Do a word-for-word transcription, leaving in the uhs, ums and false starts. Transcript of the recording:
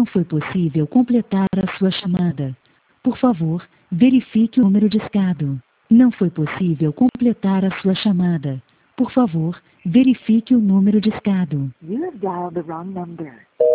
Não foi possível completar a sua chamada. Por favor, verifique o número discado. Não foi possível completar a sua chamada. Por favor, verifique o número discado. You have dialed the wrong number.